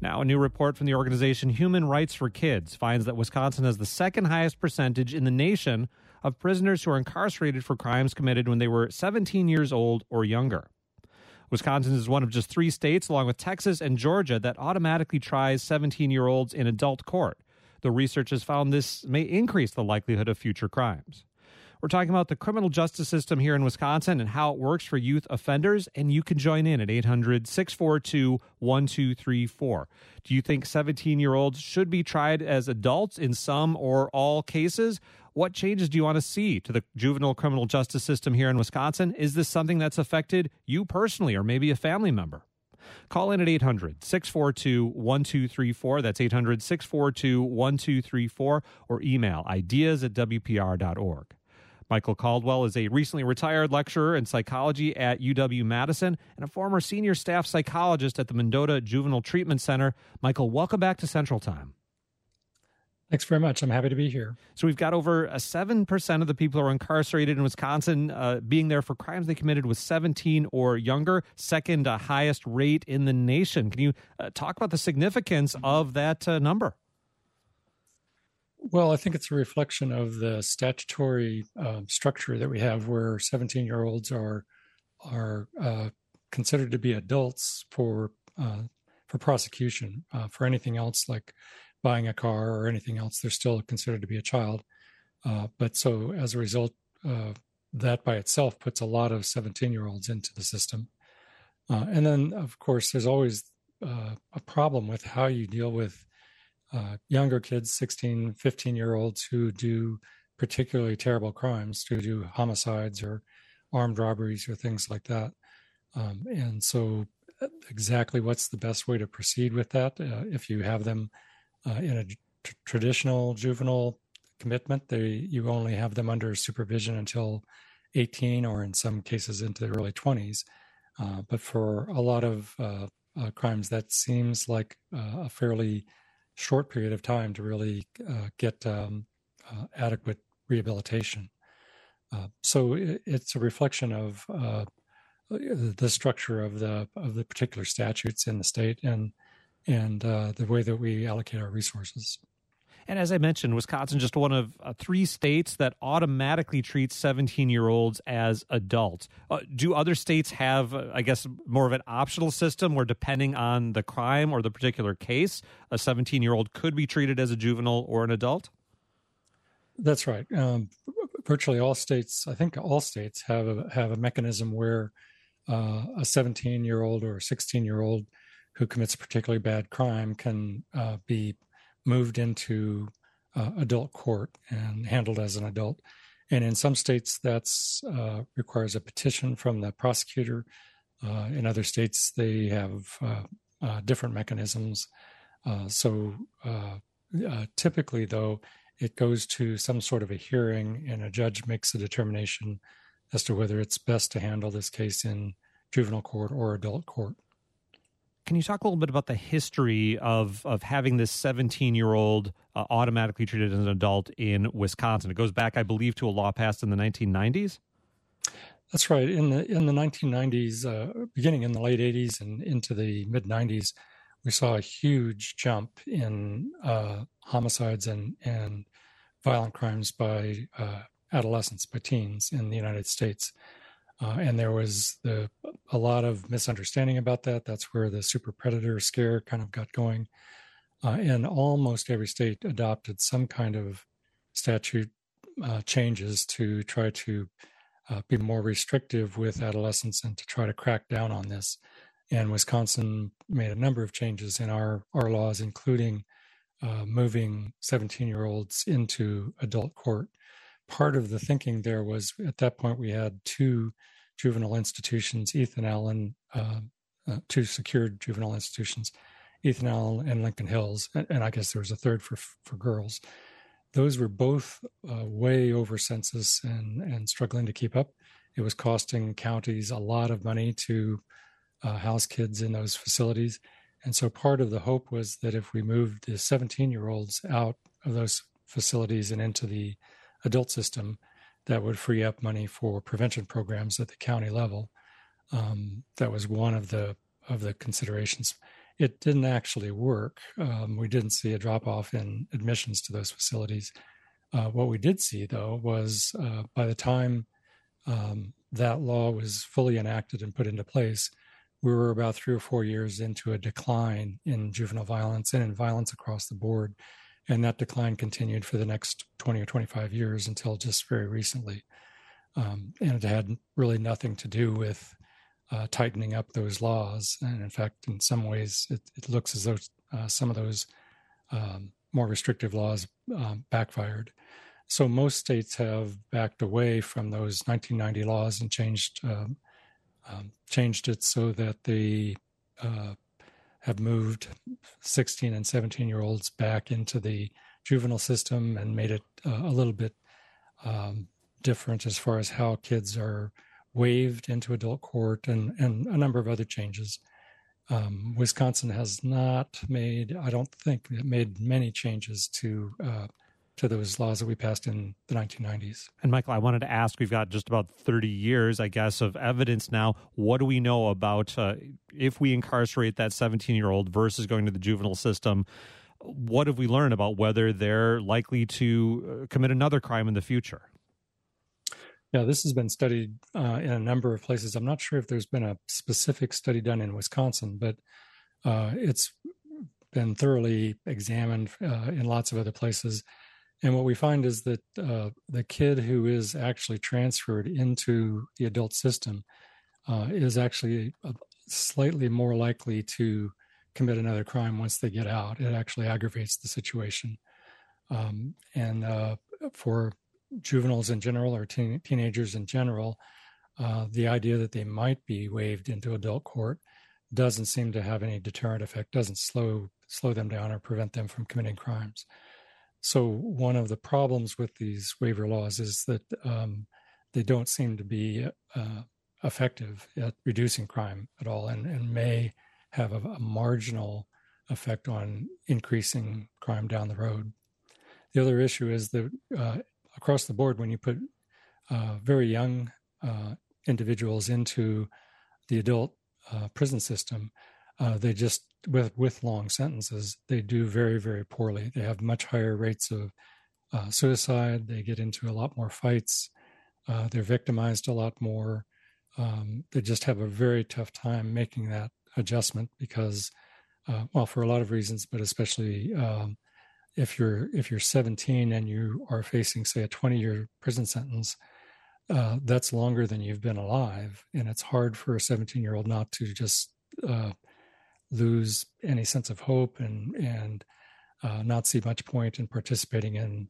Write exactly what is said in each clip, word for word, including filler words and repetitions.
Now, a new report from the organization Human Rights for Kids finds that Wisconsin has the second highest percentage in the nation of prisoners who are incarcerated for crimes committed when they were seventeen years old or younger. Wisconsin is one of just three states, along with Texas and Georgia, that automatically tries seventeen-year-olds in adult court. The research has found this may increase the likelihood of future crimes. We're talking about the criminal justice system here in Wisconsin and how it works for youth offenders, and you can join in at eight hundred, six four two, one two three four. Do you think seventeen-year-olds should be tried as adults in some or all cases? What changes do you want to see to the juvenile criminal justice system here in Wisconsin? Is this something that's affected you personally or maybe a family member? Call in at eight hundred, six four two, one two three four. That's eight hundred, six four two, one two three four, or email ideas at w p r dot org. Michael Caldwell is a recently retired lecturer in psychology at U W-Madison and a former senior staff psychologist at the Mendota Juvenile Treatment Center. Michael, welcome back to Central Time. Thanks very much. I'm happy to be here. So we've got over uh, seven percent of the people who are incarcerated in Wisconsin uh, being there for crimes they committed with seventeen or younger, second uh, highest rate in the nation. Can you uh, talk about the significance of that uh, number? Well, I think it's a reflection of the statutory uh, structure that we have, where seventeen-year-olds are are uh, considered to be adults for uh, for prosecution. Uh, for anything else, like buying a car or anything else, they're still considered to be a child. Uh, but so as a result, uh, that by itself puts a lot of seventeen-year-olds into the system. Uh, and then, of course, there's always uh, a problem with how you deal with Uh, younger kids, sixteen, fifteen-year-olds who do particularly terrible crimes, who do homicides or armed robberies or things like that. Um, and so exactly what's the best way to proceed with that? Uh, if you have them uh, in a t- traditional juvenile commitment, they you only have them under supervision until eighteen, or in some cases into the early twenties. Uh, but for a lot of uh, uh, crimes, that seems like uh, a fairly short period of time to really uh, get um, uh, adequate rehabilitation. Uh, so it, it's a reflection of uh, the structure of the of the particular statutes in the state and and uh, the way that we allocate our resources. And as I mentioned, Wisconsin is just one of uh, three states that automatically treats seventeen-year-olds as adults. Uh, do other states have, uh, I guess, more of an optional system where, depending on the crime or the particular case, a seventeen-year-old could be treated as a juvenile or an adult? That's right. Um, virtually all states, I think all states have a, have a mechanism where uh, a seventeen-year-old or a sixteen-year-old who commits a particularly bad crime can uh, be moved into uh, adult court and handled as an adult. And in some states, that's uh, requires a petition from the prosecutor. Uh, in other states, they have uh, uh, different mechanisms. Uh, so uh, uh, typically, though, it goes to some sort of a hearing, and a judge makes a determination as to whether it's best to handle this case in juvenile court or adult court. Can you talk a little bit about the history of, of having this seventeen-year-old uh, automatically treated as an adult in Wisconsin? It goes back, I believe, to a law passed in the nineteen nineties? That's right. In the in the nineteen nineties, uh, beginning in the late eighties and into the mid-nineties, we saw a huge jump in uh, homicides and, and violent crimes by uh, adolescents, by teens in the United States. Uh, and there was the, a lot of misunderstanding about that. That's where the super predator scare kind of got going. Uh, and almost every state adopted some kind of statute uh, changes to try to uh, be more restrictive with adolescents and to try to crack down on this. And Wisconsin made a number of changes in our, our laws, including uh, moving seventeen-year-olds into adult court. Part of the thinking there was, at that point, we had two juvenile institutions, Ethan Allen, uh, uh, two secured juvenile institutions, Ethan Allen and Lincoln Hills, and, and I guess there was a third for for girls. Those were both uh, way over census and, and struggling to keep up. It was costing counties a lot of money to uh, house kids in those facilities. And so part of the hope was that if we moved the seventeen-year-olds out of those facilities and into the adult system, that would free up money for prevention programs at the county level. Um, that was one of the of the considerations. it didn't actually work. Um, we didn't see a drop-off in admissions to those facilities. Uh, what we did see, though, was uh, by the time um, that law was fully enacted and put into place, we were about three or four years into a decline in juvenile violence and in violence across the board. And that decline continued for the next twenty or twenty-five years until just very recently. Um, and it had really nothing to do with uh, tightening up those laws. And in fact, in some ways, it, it looks as though uh, some of those um, more restrictive laws um, backfired. So most states have backed away from those nineteen ninety laws and changed um, um, changed it so that they uh, have moved sixteen and seventeen year olds back into the juvenile system and made it uh, a little bit um, different as far as how kids are waived into adult court and, and a number of other changes. Um, Wisconsin has not made, I don't think it made many changes to uh, to those laws that we passed in the nineteen nineties. And Michael, I wanted to ask, we've got just about thirty years, I guess, of evidence now. What do we know about uh, if we incarcerate that seventeen-year-old versus going to the juvenile system? What have we learned about whether they're likely to commit another crime in the future? Yeah, this has been studied uh, in a number of places. I'm not sure if there's been a specific study done in Wisconsin, but uh, it's been thoroughly examined uh, in lots of other places. And what we find is that uh, the kid who is actually transferred into the adult system uh, is actually slightly more likely to commit another crime once they get out. It actually aggravates the situation. Um, and uh, for juveniles in general, or teen- teenagers in general, uh, the idea that they might be waived into adult court doesn't seem to have any deterrent effect, doesn't slow slow them down or prevent them from committing crimes. So one of the problems with these waiver laws is that um, they don't seem to be uh, effective at reducing crime at all, and, and may have a, a marginal effect on increasing crime down the road. The other issue is that uh, across the board, when you put uh, very young uh, individuals into the adult uh, prison system, uh, they just, with, with long sentences, they do very, very poorly. They have much higher rates of uh, suicide. They get into a lot more fights. Uh, they're victimized a lot more. Um, they just have a very tough time making that adjustment because, uh, well, for a lot of reasons, but especially um, if you're if you're seventeen and you are facing, say, a twenty-year prison sentence, uh, that's longer than you've been alive, and it's hard for a seventeen-year-old not to just uh, lose any sense of hope and and uh, not see much point in participating in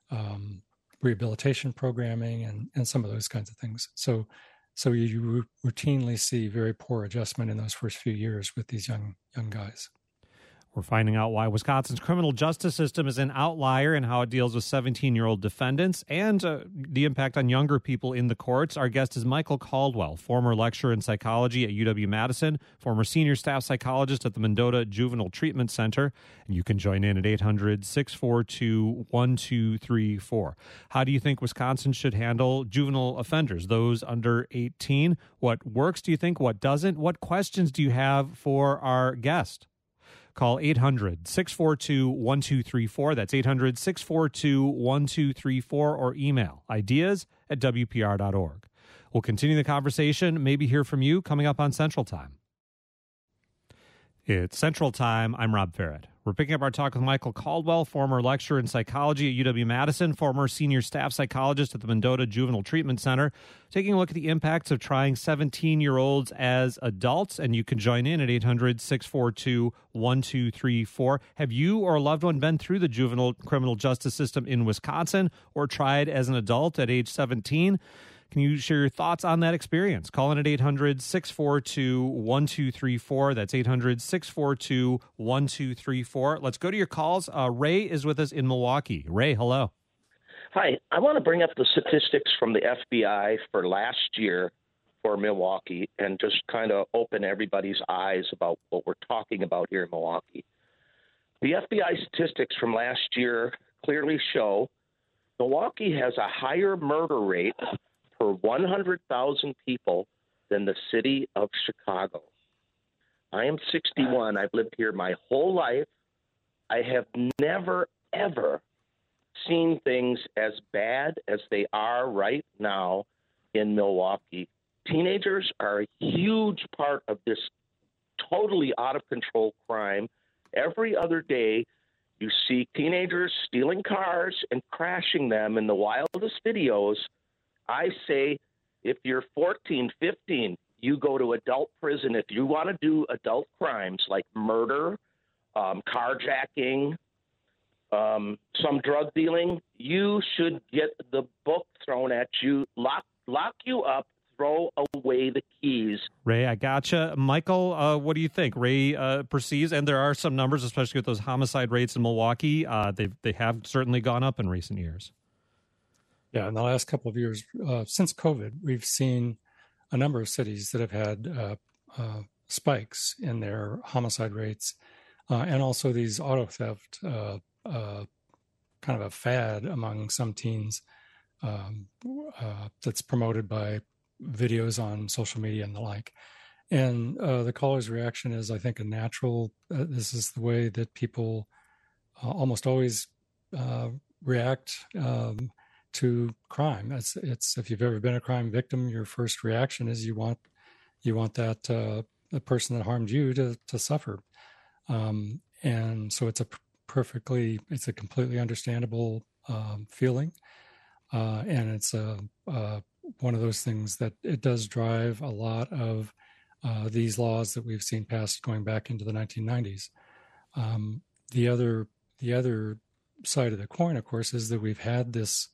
um, rehabilitation programming and and some of those kinds of things. So. So you routinely see very poor adjustment in those first few years with these young young guys. We're finding out why Wisconsin's criminal justice system is an outlier and how it deals with seventeen-year-old defendants and uh, the impact on younger people in the courts. Our guest is Michael Caldwell, former lecturer in psychology at U W-Madison, former senior staff psychologist at the Mendota Juvenile Treatment Center. And you can join in at eight hundred, six four two, one two three four. How do you think Wisconsin should handle juvenile offenders, those under eighteen? What works, do you think? What doesn't? What questions do you have for our guest? Call eight hundred, six four two, one two three four. That's eight hundred, six four two, one two three four, or email ideas at w p r dot org. We'll continue the conversation, maybe hear from you coming up on Central Time. It's Central Time. I'm Rob Farrett. We're picking up our talk with Michael Caldwell, former lecturer in psychology at U W-Madison, former senior staff psychologist at the Mendota Juvenile Treatment Center, taking a look at the impacts of trying seventeen-year-olds as adults. And you can join in at eight hundred, six four two, one two three four. Have you or a loved one been through the juvenile criminal justice system in Wisconsin or tried as an adult at age seventeen? Can you share your thoughts on that experience? Call in at eight hundred, six four two, one two three four. That's eight hundred, six four two, one two three four. Let's go to your calls. Uh, Ray is with us in Milwaukee. Ray, hello. Hi. I want to bring up the statistics from the F B I for last year for Milwaukee and just kind of open everybody's eyes about what we're talking about here in Milwaukee. The F B I statistics from last year clearly show Milwaukee has a higher murder rate per one hundred thousand people than the city of Chicago. I am sixty-one. I've lived here my whole life. I have never, ever seen things as bad as they are right now in Milwaukee. Teenagers are a huge part of this totally out of control crime. Every other day, you see teenagers stealing cars and crashing them in the wildest videos. I say, if you're fourteen, fifteen, you go to adult prison. If you want to do adult crimes like murder, um, carjacking, um, some drug dealing, you should get the book thrown at you, lock, lock you up, throw away the keys. Ray, I gotcha. Michael, uh, what do you think? Ray uh, perceives, and there are some numbers, especially with those homicide rates in Milwaukee, uh, they they have certainly gone up in recent years. Yeah, in the last couple of years, uh, since COVID, we've seen a number of cities that have had uh, uh, spikes in their homicide rates, uh, and also these auto theft, uh, uh, kind of a fad among some teens um, uh, that's promoted by videos on social media and the like. And uh, the caller's reaction is, I think, a natural. Uh, this is the way that people uh, almost always uh, react um, to crime. It's, it's if you've ever been a crime victim, your first reaction is you want you want that uh, the person that harmed you to to suffer. Um, and so it's a perfectly, it's a completely understandable um, feeling, uh, and it's a, a one of those things that it does drive a lot of uh, these laws that we've seen passed going back into the nineteen nineties. Um, the other the other side of the coin, of course, is that we've had this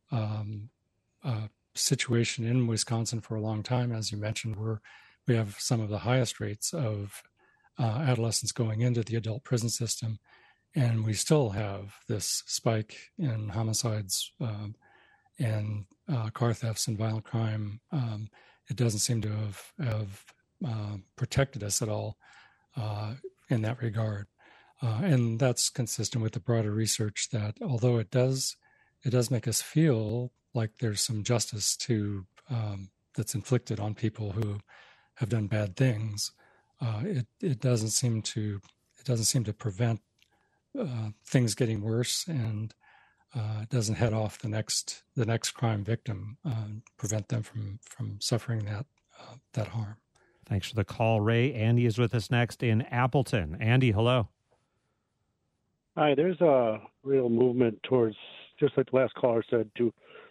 um, uh, situation in Wisconsin for a long time. As you mentioned, we're we have some of the highest rates of uh, adolescents going into the adult prison system, and we still have this spike in homicides um, and uh, car thefts and violent crime. Um, it doesn't seem to have, have uh, protected us at all uh, in that regard. Uh, and that's consistent with the broader research that although it does, it does make us feel like there's some justice to um, that's inflicted on people who have done bad things. Uh, it it doesn't seem to it doesn't seem to prevent uh, things getting worse, and uh, it doesn't head off the next the next crime victim, uh, prevent them from from suffering that uh, that harm. Thanks for the call, Ray. Andy is with us next in Appleton. Andy, hello. Hi, there's a real movement towards, just like the last caller said, to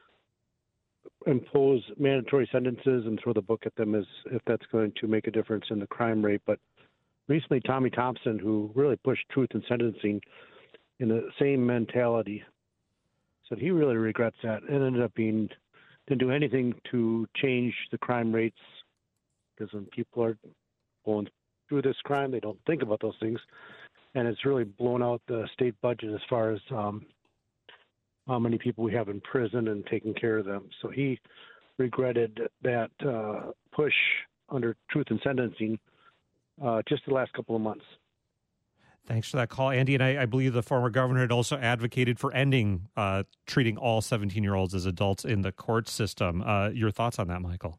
impose mandatory sentences and throw the book at them as if that's going to make a difference in the crime rate. But recently, Tommy Thompson, who really pushed truth in sentencing in the same mentality, said he really regrets that and ended up being, didn't do anything to change the crime rates, because when people are going through this crime, they don't think about those things. And it's really blown out the state budget as far as um, how many people we have in prison and taking care of them. So he regretted that uh, push under truth in sentencing uh, just the last couple of months. Thanks for that call, Andy. And I, I believe the former governor had also advocated for ending uh, treating all seventeen-year-olds as adults in the court system. Uh, your thoughts on that, Michael?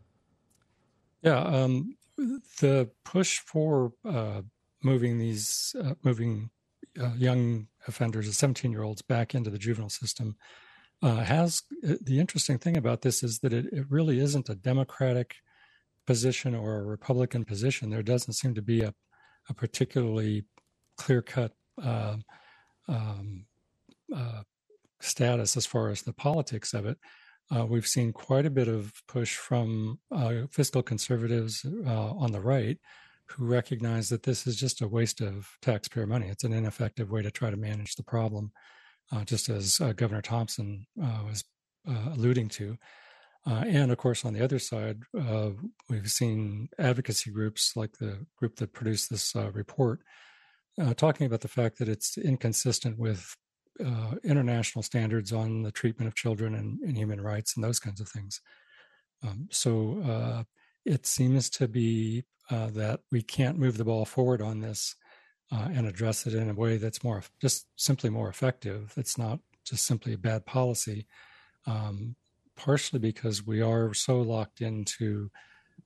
Yeah, um, the push for uh, moving these uh, moving uh, young offenders, seventeen-year-olds, back into the juvenile system uh, has the interesting thing about this is that it, it really isn't a Democratic position or a Republican position. There doesn't seem to be a, a particularly clear-cut uh, um, uh, status as far as the politics of it. Uh, we've seen quite a bit of push from uh, fiscal conservatives uh, on the right, who recognize that this is just a waste of taxpayer money. It's an ineffective way to try to manage the problem, uh, just as uh, Governor Thompson uh, was uh, alluding to. Uh, and of course, on the other side, uh, we've seen advocacy groups like the group that produced this uh, report uh, talking about the fact that it's inconsistent with uh, international standards on the treatment of children and, and human rights and those kinds of things. Um, so uh, it seems to be Uh, that we can't move the ball forward on this uh, and address it in a way that's more just simply more effective. It's not just simply a bad policy, um, partially because we are so locked into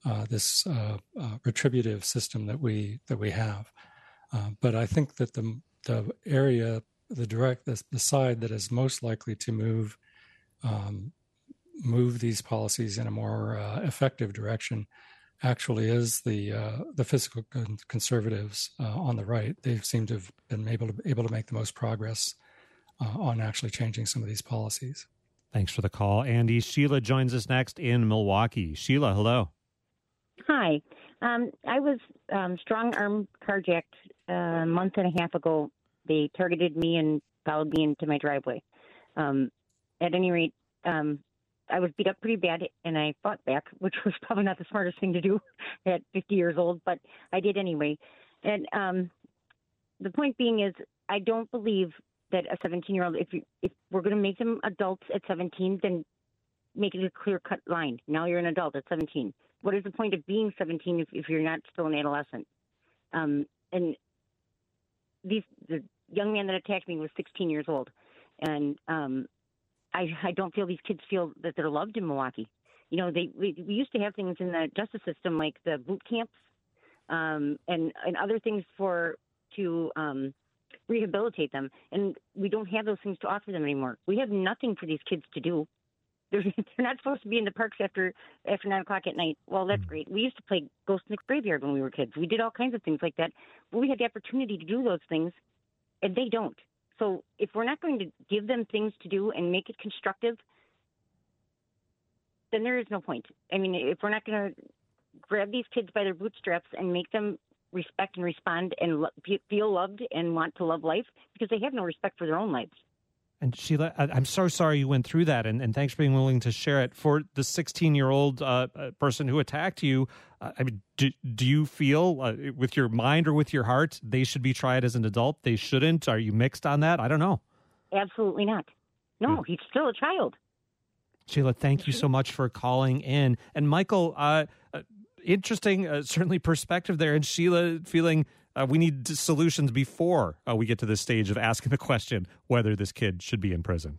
uh, this uh, uh, retributive system that we that we have. Uh, but I think that the the area, the direct, the, the side that is most likely to move um, move these policies in a more uh, effective direction actually is the uh, the fiscal conservatives uh, on the right. They seem to have been able to able to make the most progress uh, on actually changing some of these policies. Thanks for the call, Andy. Sheila joins us next in Milwaukee. Sheila, hello. Hi. Um, I was um, strong-arm carjacked uh, a month and a half ago. They targeted me and followed me into my driveway. Um, at any rate, um, I was beat up pretty bad, and I fought back, which was probably not the smartest thing to do at fifty years old, but I did anyway. And um, the point being is, I don't believe that a seventeen-year-old, if, you, if we're going to make them adults at seventeen, then make it a clear-cut line. Now you're an adult at seventeen. What is the point of being seventeen if, if you're not still an adolescent? Um, and these the young man that attacked me was sixteen years old, and um, I, I don't feel these kids feel that they're loved in Milwaukee. You know, they we, we used to have things in the justice system like the boot camps um, and and other things for to um, rehabilitate them, and we don't have those things to offer them anymore. We have nothing for these kids to do. They're, they're not supposed to be in the parks after after nine o'clock at night. Well, that's great. We used to play Ghost in the Graveyard when we were kids. We did all kinds of things like that. But we had the opportunity to do those things, and they don't. So if we're not going to give them things to do and make it constructive, then there is no point. I mean, if we're not going to grab these kids by their bootstraps and make them respect and respond and lo- feel loved and want to love life, because they have no respect for their own lives. And Sheila, I'm so sorry you went through that, and, and thanks for being willing to share it. For the sixteen-year-old uh, person who attacked you, uh, I mean, do, do you feel, uh, with your mind or with your heart, they should be tried as an adult? They shouldn't? Are you mixed on that? I don't know. Absolutely not. No, Hmm. he's still a child. Sheila, thank you so much for calling in. And Michael, uh, uh, interesting, uh, certainly perspective there. And Sheila feeling... Uh, we need solutions before uh, we get to this stage of asking the question whether this kid should be in prison.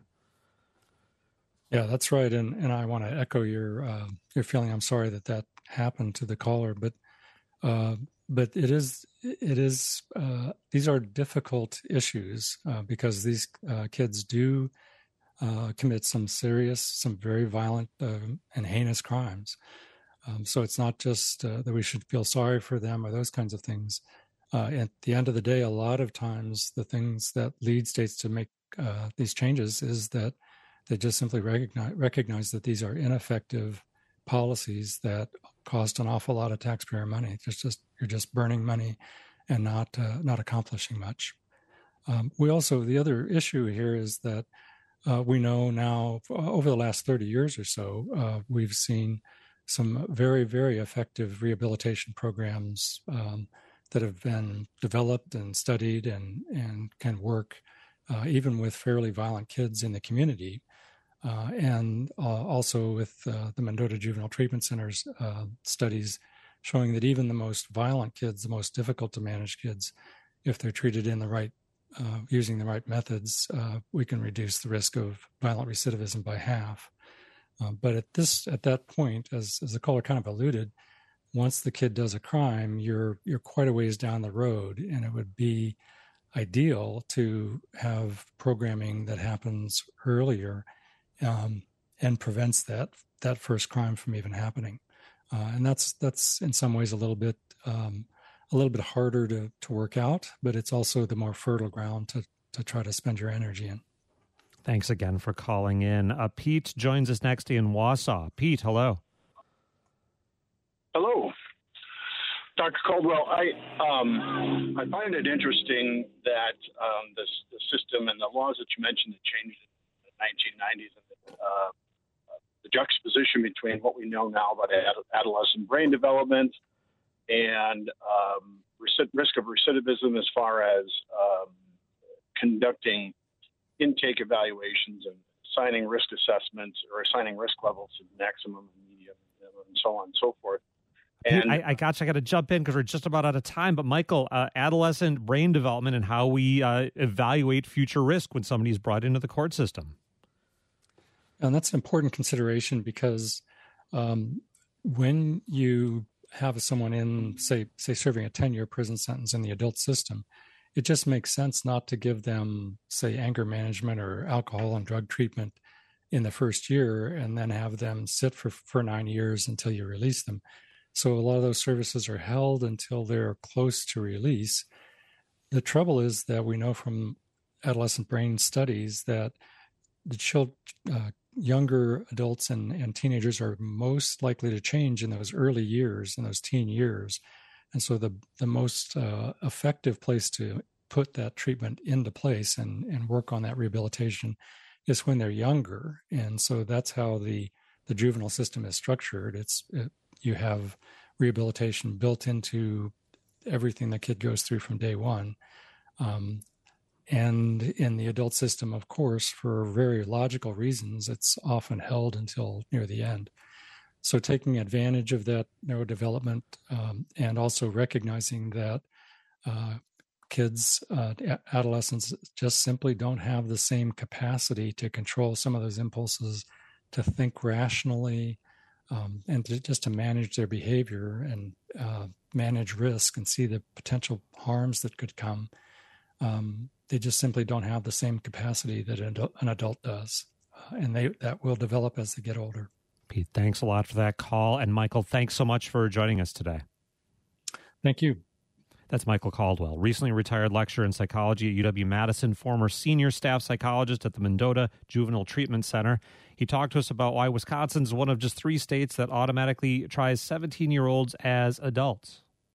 Yeah, that's right, and and I want to echo your uh, your feeling. I'm sorry that that happened to the caller, but uh, but it is it is uh, these are difficult issues uh, because these uh, kids do uh, commit some serious, some very violent uh, and heinous crimes. Um, so it's not just uh, that we should feel sorry for them or those kinds of things. Uh, at the end of the day, a lot of times the things that lead states to make uh, these changes is that they just simply recognize, recognize that these are ineffective policies that cost an awful lot of taxpayer money. It's just you're just burning money and not uh, not accomplishing much. Um, we also the other issue here is that uh, we know now over the last thirty years or so uh, we've seen some very very effective rehabilitation programs. Um, that have been developed and studied and, and can work uh, even with fairly violent kids in the community. Uh, and uh, also with uh, the Mendota Juvenile Treatment Center's uh, studies showing that even the most violent kids, the most difficult to manage kids, if they're treated in the right, uh, using the right methods, uh, we can reduce the risk of violent recidivism by half. Uh, but at this, at that point, as, as the caller kind of alluded, once the kid does a crime, you're you're quite a ways down the road, and it would be ideal to have programming that happens earlier um, and prevents that that first crime from even happening. Uh, and that's that's in some ways a little bit um, a little bit harder to to work out, but it's also the more fertile ground to to try to spend your energy in. Thanks again for calling in. Uh, Pete joins us next in Wausau. Pete, hello. Hello, Doctor Caldwell. I um, I find it interesting that um, this the system and the laws that you mentioned that changed in the nineteen nineties and the, uh, the juxtaposition between what we know now about ad- adolescent brain development and um, risk of recidivism as far as um, conducting intake evaluations and assigning risk assessments or assigning risk levels to maximum and medium and so on and so forth. And I, I got you. I got to jump in because we're just about out of time. But Michael, uh, adolescent brain development and how we uh, evaluate future risk when somebody's brought into the court system. And that's an important consideration because um, when you have someone in, say, say serving a ten-year prison sentence in the adult system, it just makes sense not to give them, say, anger management or alcohol and drug treatment in the first year and then have them sit for, for nine years until you release them. So a lot of those services are held until they're close to release. The trouble is that we know from adolescent brain studies that the children, uh, younger adults and, and teenagers are most likely to change in those early years, in those teen years. And so the, the most uh, effective place to put that treatment into place and, and work on that rehabilitation is when they're younger. And so that's how the, the juvenile system is structured. It's it, you have rehabilitation built into everything the kid goes through from day one. Um, And in the adult system, of course, for very logical reasons, it's often held until near the end. So taking advantage of that neurodevelopment um, and also recognizing that uh, kids, uh, adolescents just simply don't have the same capacity to control some of those impulses, to think rationally, um, and to, just to manage their behavior and uh, manage risk and see the potential harms that could come. Um, they just simply don't have the same capacity that an adult, an adult does. Uh, and they that will develop as they get older. Pete, thanks a lot for that call. And Michael, thanks so much for joining us today. Thank you. That's Michael Caldwell, recently retired lecturer in psychology at U W-Madison, former senior staff psychologist at the Mendota Juvenile Treatment Center. He talked to us about why Wisconsin's one of just three states that automatically tries seventeen-year-olds as adults.